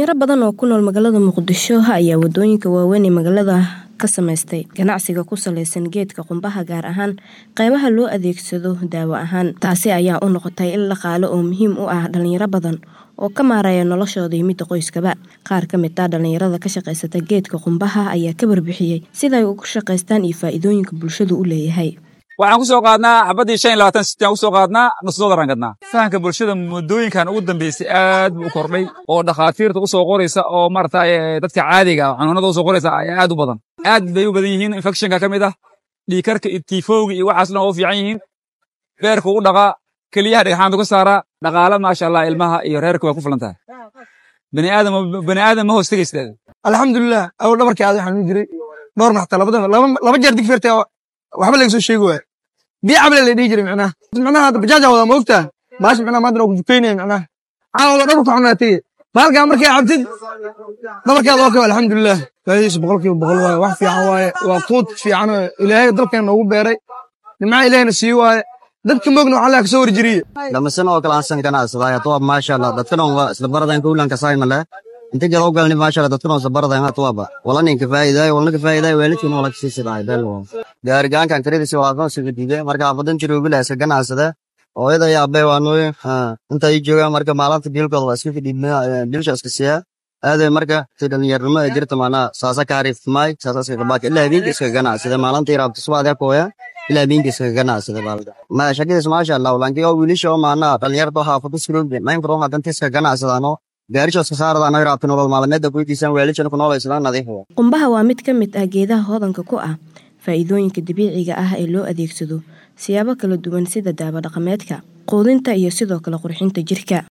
dhalinyaro badan oo ku nool magaalada Muqdisho ayaa wadooyinka waaweyn ee magaalada ka sameystay ganacsiga ku saleysan geedka qumbaha gaar ahaan qaybaha loo adeegsado daawo ahaan. Taasi ayaa u noqotay il dhaqaale oo muhiim u ah dhalinyaro badan oo ka maareeya noloshooda iyo mid qoyskaba. Qaar ka mid ah dhalinyarada ka shaqeysata geedka qumbaha ayaa ka warbixiyay sida ay ugu shaqeystaan iyo faa'iidooyinka bulshadu u leeyahay. waxaan ku soo qaadnaa xabadii 25 aan ku soo qaadnaa nusdoolar aan gadnaa. fahanka bulshada muddooyinkan ugu dambeysay aad buu u kordhay oo dhaqaatiirta u soo qoraysa oo martay dadka caadiga ah xanuunada u soo qoraysa aad u badan. aad bay u badan yihiin infectionka kamid ah dhiikarka iyo tiifowga iyo waxaasna oo fiican yihiin. beerku u dhaqa kaliyaha dhagaxaanta ku saara dhaqaale ma sha Allah ilmaha iyo reerku waa ku filantahay. bani aadam ma hoostagaysta. alxamdulillah aw dhabarkii aad waxaan u jiray door maxta laba jeer digfirtay waxba laga soo sheego waay بيعمل اللي يجري معناها هذا بجاجة ولا موقته باش معناها ما أدري وجوكيني معناها عاود أروح عناتي بالك أمريكا عبتد ضرك يا ضوك الحمد لله فايش بقولك بقول واحد في عواي وطوط في عنا إلهي ضرك إنه هو بيري معي إلهي نسيوه ضدك مجنو على كسور جري لما سنة وكل عن كان أصلاً طواب ما شاء الله ضدكنا سلبرة إن كلنا كساين ملا أنت جرو قالني ما شاء الله ضدكنا سلبرة إنها طوابة ولا نين كفاية ولا كفاية ويلتي ولا كسي سراي بلو gaarigaan kan tirada si waa soo diiday marka badan jiro bilaas ganacsiga oo ida yaabay waanu inta ay joogaan marka maalinta dilkooda waa iska fididna dilsha iska siya aad marka sidoo yarnimo jirta maana saasa kaarif may saasa iska baak ilaa habeenkii iska ganacsiga maalinta raabta subaada kooya ilaa habeenkii iska ganacsiga baalda ma shaqadiis ma sha Allah walanki oo wiilisho maana dhalinyarada xaafadda iskuulka main furo hadanta iska ganacsadano gaariga iska saarada ay raabta nolol maalmeedda ku diisan weelisho ku noolaysan nadiif qumbaha waa mid ka mid ah geedaha hodanka ku ah faa'iidooyinka dabiiciga ah ee loo adeegsado siyaabo kala duwan sida daawo dhaqameedka, quudinta iyo sidoo kale qurxinta jirka.